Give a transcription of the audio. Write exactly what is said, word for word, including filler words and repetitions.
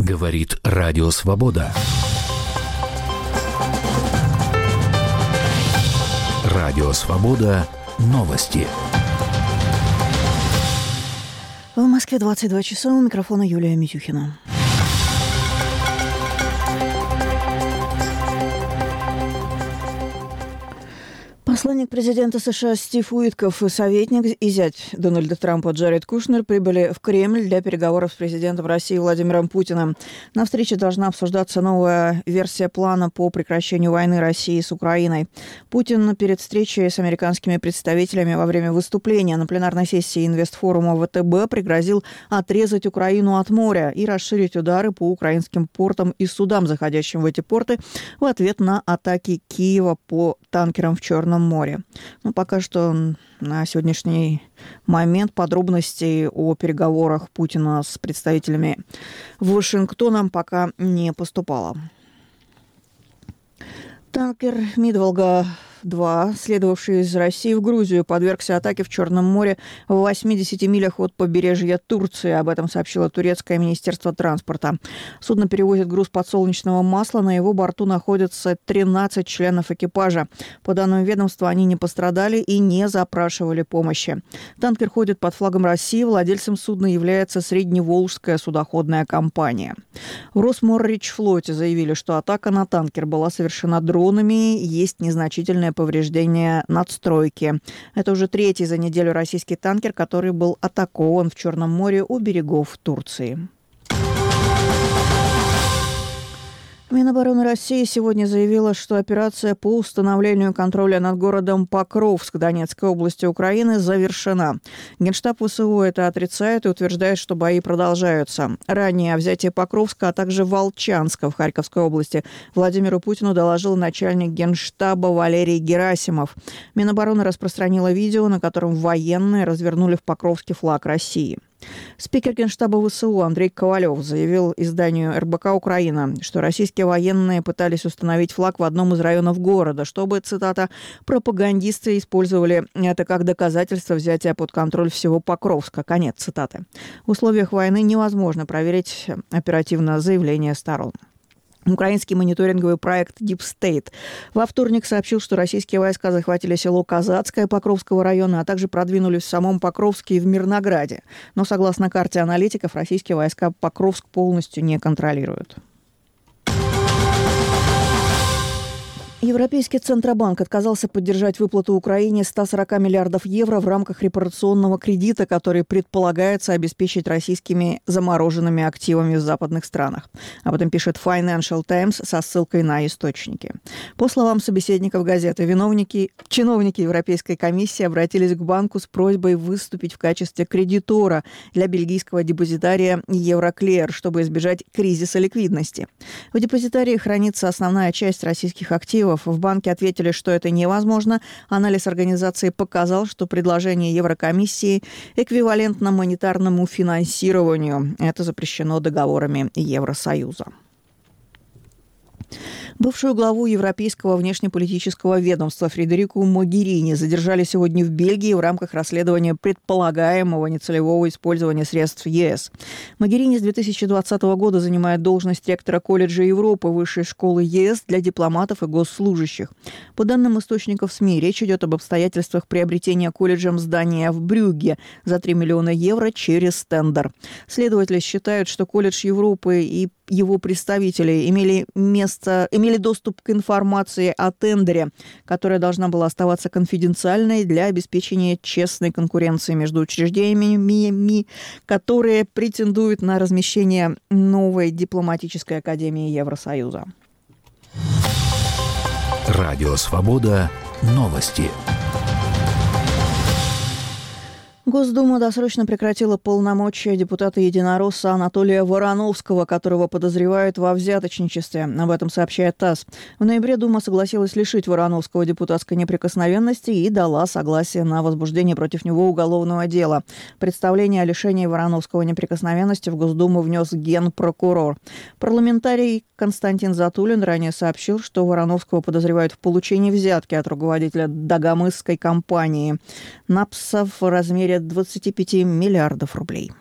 Говорит Радио Свобода. Радио Свобода. Новости. В Москве двадцать два часа. У микрофона Юлия Митюхина. Посланник президента США Стив Уитков и советник и зять Дональда Трампа Джаред Кушнер прибыли в Кремль для переговоров с президентом России Владимиром Путиным. На встрече должна обсуждаться новая версия плана по прекращению войны России с Украиной. Путин перед встречей с американскими представителями во время выступления на пленарной сессии инвестфорума ВТБ пригрозил отрезать Украину от моря и расширить удары по украинским портам и судам, заходящим в эти порты, в ответ на атаки Киева по танкерам в Черном море. Но пока что на сегодняшний момент подробностей о переговорах Путина с представителями Вашингтона пока не поступало. Танкер «Мидволга два», следовавший из России в Грузию, подвергся атаке в Черном море в восьмидесяти милях от побережья Турции. Об этом сообщило турецкое министерство транспорта. Судно перевозит груз подсолнечного масла. На его борту находятся тринадцать членов экипажа. По данным ведомства, они не пострадали и не запрашивали помощи. Танкер ходит под флагом России. Владельцем судна является Средневолжская судоходная компания. В Росморречфлоте заявили, что атака на танкер была совершена дронами. Есть незначительное повреждения надстройки. Это уже третий за неделю российский танкер, который был атакован в Черном море у берегов Турции. Минобороны России сегодня заявила, что операция по установлению контроля над городом Покровск Донецкой области Украины завершена. Генштаб ВСУ это отрицает и утверждает, что бои продолжаются. Ранее о взятии Покровска, а также Волчанска в Харьковской области Владимиру Путину доложил начальник Генштаба Валерий Герасимов. Минобороны распространила видео, на котором военные развернули в Покровске флаг России. Спикер Генштаба ВСУ Андрей Ковалев заявил изданию эр бэ ка «Украина», что российские военные пытались установить флаг в одном из районов города, чтобы, цитата, «пропагандисты использовали это как доказательство взятия под контроль всего Покровска». Конец цитаты. В условиях войны невозможно проверить оперативно заявления сторон. Украинский мониторинговый проект Deep State во вторник сообщил, что российские войска захватили село Казацкое Покровского района, а также продвинулись в самом Покровске и в Мирнограде. Но, согласно карте аналитиков, российские войска Покровск полностью не контролируют. Европейский Центробанк отказался поддержать выплату Украине ста сорока миллиардов евро в рамках репарационного кредита, который предполагается обеспечить российскими замороженными активами в западных странах. Об этом пишет Financial Times со ссылкой на источники. По словам собеседников газеты, виновники, чиновники Европейской комиссии обратились к банку с просьбой выступить в качестве кредитора для бельгийского депозитария Евроклер, чтобы избежать кризиса ликвидности. В депозитарии хранится основная часть российских активов. В банке ответили, что это невозможно. Анализ организации показал, что предложение Еврокомиссии эквивалентно монетарному финансированию. Это запрещено договорами Евросоюза. Бывшую главу Европейского внешнеполитического ведомства Фредерику Могерини задержали сегодня в Бельгии в рамках расследования предполагаемого нецелевого использования средств е эс. Могерини с две тысячи двадцатого года занимает должность ректора колледжа Европы Высшей школы е эс для дипломатов и госслужащих. По данным источников СМИ, речь идет об обстоятельствах приобретения колледжем здания в Брюгге за три миллиона евро через тендер. Следователи считают, что колледж Европы и его представители имели место, имели доступ к информации о тендере, которая должна была оставаться конфиденциальной для обеспечения честной конкуренции между учреждениями, которые претендуют на размещение новой дипломатической академии Евросоюза. Радио Свобода. Новости. Госдума досрочно прекратила полномочия депутата «Единоросса» Анатолия Вороновского, которого подозревают во взяточничестве. Об этом сообщает ТАСС. В ноябре Дума согласилась лишить Вороновского депутатской неприкосновенности и дала согласие на возбуждение против него уголовного дела. Представление о лишении Вороновского неприкосновенности в Госдуму внес генпрокурор. Парламентарий Константин Затулин ранее сообщил, что Вороновского подозревают в получении взятки от руководителя Дагомысской компании «Напса» в размере двадцати пяти миллиардов рублей.